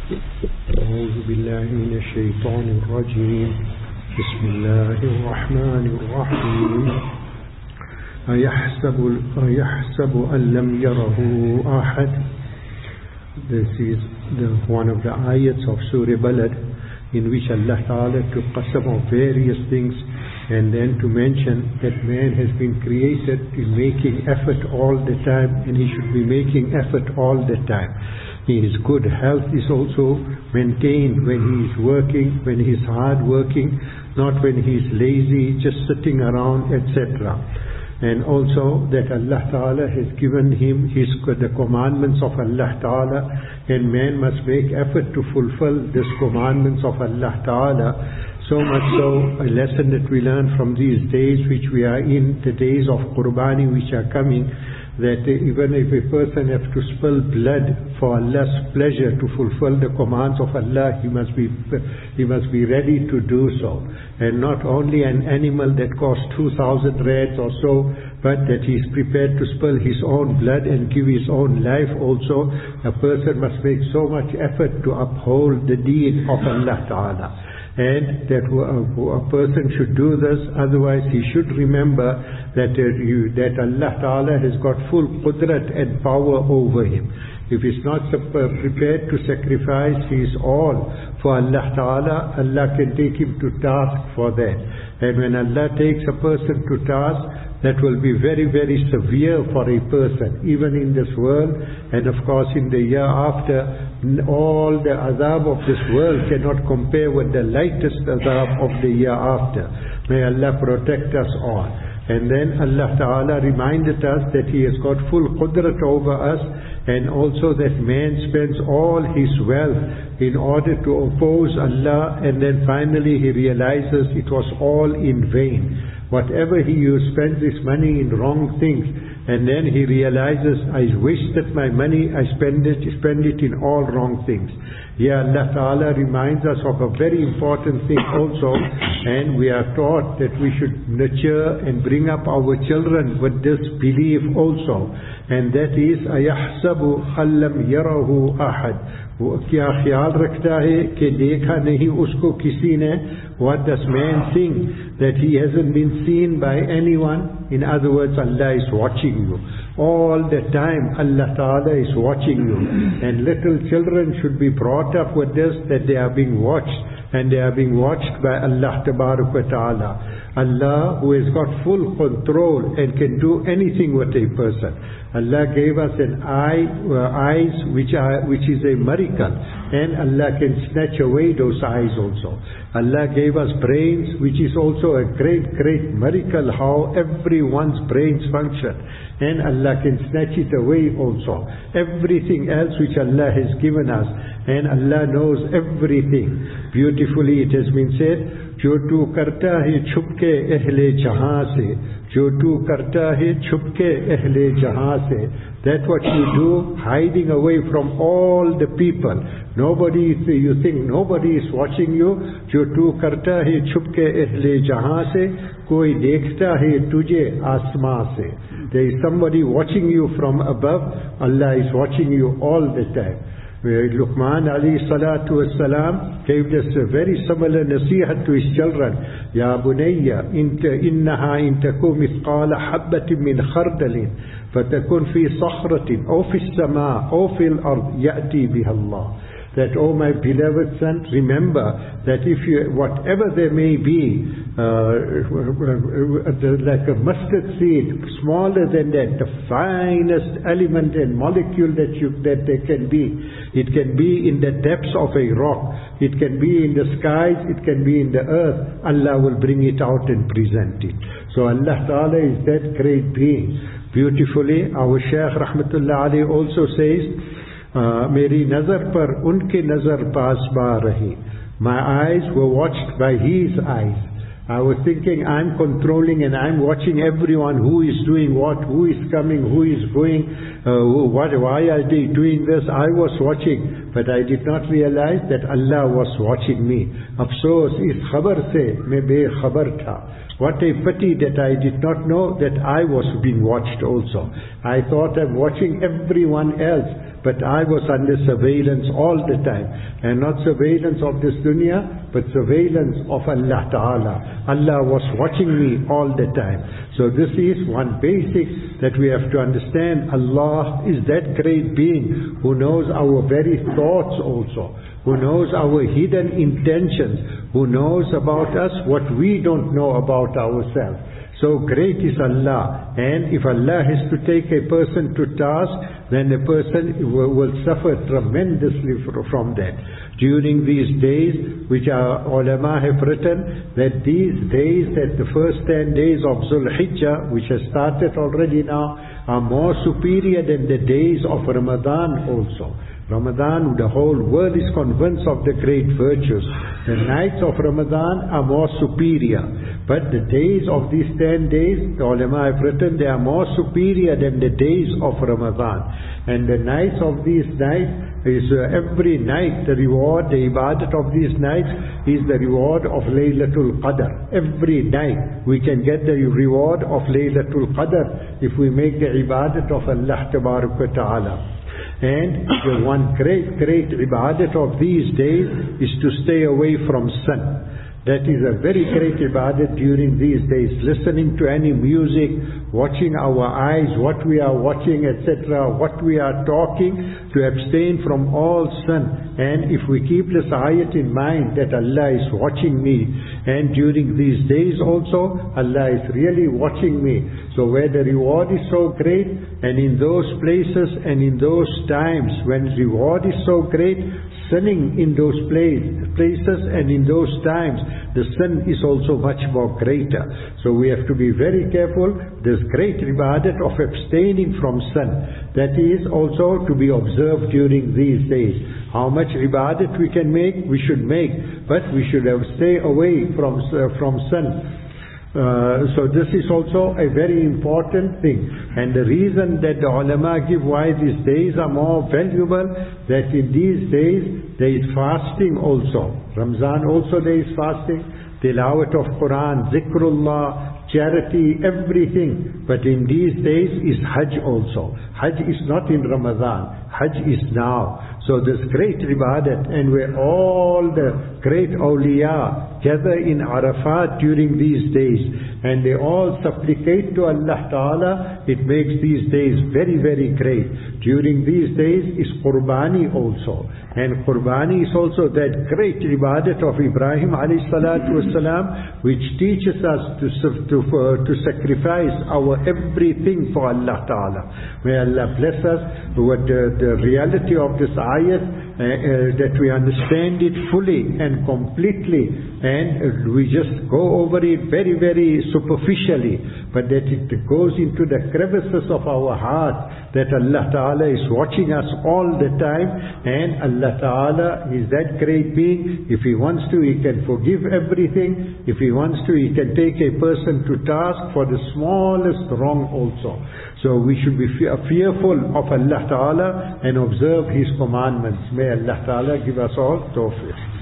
أعوذ بالله من الشيطان الرجيم بسم الله الرحمن الرحيم أيحسب أن لم يره أحد. This is one of the ayats of Surah Balad, in which Allah Ta'ala took qasam of various things and then to mention that man has been created in making effort all the time, and he should be making effort all the time. His good health is also maintained when he is working, when he is hard working, not when he is lazy, just sitting around, etc. And also that Allah Ta'ala has given him the commandments of Allah Ta'ala, and man must make effort to fulfill these commandments of Allah Ta'ala. So much so, a lesson that we learn from these days which we are in, the days of Qurbani which are coming, that even if a person has to spill blood for Allah's pleasure to fulfill the commands of Allah, he must be ready to do so. And not only an animal that costs 2,000 rands or so, but that he is prepared to spill his own blood and give his own life also. A person must make so much effort to uphold the deen of Allah Ta'ala. And that a person should do this, otherwise he should remember that Allah Ta'ala has got full qudrat and power over him. If he's not prepared to sacrifice his all for Allah Ta'ala, Allah can take him to task for that. And when Allah takes a person to task, that will be very, very severe for a person, even in this world, and of course in the year after. All the azab of this world cannot compare with the lightest azab of the year after. May Allah protect us all. And then Allah Ta'ala reminded us that He has got full qudrat over us, and also that man spends all his wealth in order to oppose Allah, and then finally he realizes it was all in vain. Whatever he spends his money in wrong things, and then he realizes, I wasted my money, I spend it in all wrong things. Here Allah Ta'ala reminds us of a very important thing also, and we are taught that we should nurture and bring up our children with this belief also, and that is أَيَحْسَبُ أَلَّمْ يَرَهُ أَحَدٌ. क्या ख्याल रखता है कि देखा नहीं उसको किसी ने? What does man think that he hasn't been seen by anyone? In other words, Allah is watching you. All the time Allah Ta'ala is watching you. And little children should be brought up with this, that they are being watched, and they are being watched by Allah Ta'ala. Allah, who has got full control and can do anything with a person. Allah gave us eyes which is a miracle, and Allah can snatch away those eyes also. Allah gave us brains, which is also a great, great miracle, how everyone's brains function, and Allah can snatch it away also. Everything else which Allah has given us, and Allah knows everything. Beautifully it has been said, जो तू करता है छुपके अहले जहां से, जो तू करता है छुपके अहले जहां से. That what you do, hiding away from all the people. You think nobody is watching you. जो तू करता है छुपके अहले जहां से, कोई देखता है तुझे आसमां से. There is somebody watching you from above. Allah is watching you all the time. Luqman alayhi salatu wassalam gave us a very similar nasihat to his children. Ya bunayya, innaha in taku mithqala habbatin min khardalin, fatakun fi sakhratin, aw fi as-sama', aw fi al-ard, ya'ti biha Allah. That, oh my beloved son, remember that if you, whatever there may be, like a mustard seed, smaller than that, the finest element and molecule that there can be. It can be in the depths of a rock, it can be in the skies, it can be in the earth. Allah will bring it out and present it. So Allah Ta'ala is that great being. Beautifully, our Shaykh Rahmatullah Alayhi also says, मेरी नजर पर उनके नजर पासबा रही. My eyes were watched by his eyes. I was thinking I'm controlling and I'm watching everyone, who is doing what, who is coming, who is going, why are they doing this. I was watching, but I did not realize that Allah was watching me. Afsoos is khabar se, main bekhabar tha. What a pity that I did not know that I was being watched also. I thought I'm watching everyone else, but I was under surveillance all the time. And not surveillance of this dunya, but surveillance of Allah Ta'ala. Allah was watching me all the time. So this is one basic that we have to understand. Allah is that great being who knows our very thoughts also, who knows our hidden intentions, who knows about us what we don't know about ourselves. So great is Allah, and if Allah has to take a person to task, then a person will suffer tremendously from that. During these days, which our ulama have written, that these days, that the first 10 days of Zul Hijjah, which has started already now, are more superior than the days of Ramadan also. Ramadan, the whole world is convinced of the great virtues. The nights of Ramadan are more superior. But the days of these 10 days, the ulama have written, they are more superior than the days of Ramadan. And the nights of these nights is every night, the reward, the ibadat of these nights is the reward of Laylatul Qadr. Every night we can get the reward of Laylatul Qadr if we make the ibadat of Allah Ta'ala. And the one great ibadat of these days is to stay away from sin. That is a very great ibadat during these days. Listening to any music, watching our eyes, what we are watching, etc., what we are talking, to abstain from all sin. And if we keep this ayat in mind that Allah is watching me, and during these days also, Allah is really watching me. So where the reward is so great, and in those places and in those times when reward is so great, sinning in those places and in those times, the sin is also much more greater. So we have to be very careful. This great ibadat of abstaining from sin, that is also to be observed during these days. How much ibadat we can make, we should make, but we should stay away from sin. So this is also a very important thing. And the reason that the ulama give why these days are more valuable, that in these days there is fasting also. Ramzan also there is fasting, tilawat of Quran, zikrullah, charity, everything. But in these days is Hajj also. Hajj is not in Ramadan. Hajj is now. So this great ibadat, and where all the great awliya gather in Arafat during these days, and they all supplicate to Allah Ta'ala, it makes these days very, very great. During these days is Qurbani also. And Qurbani is also that great ibadat of Ibrahim alayhi salatu wasalam, which teaches us to sacrifice our everything for Allah Ta'ala. May Allah bless us with the reality of this ayat, that we understand it fully and completely, and we just go over it very, very superficially, but that it goes into the crevices of our heart, that Allah Ta'ala is watching us all the time, and Allah Ta'ala is that great being. If He wants to, He can forgive everything. If He wants to, He can take a person to task for the smallest wrong also. So we should be fearful of Allah Ta'ala and observe His commandments. May Allah Ta'ala give us all tawfiq.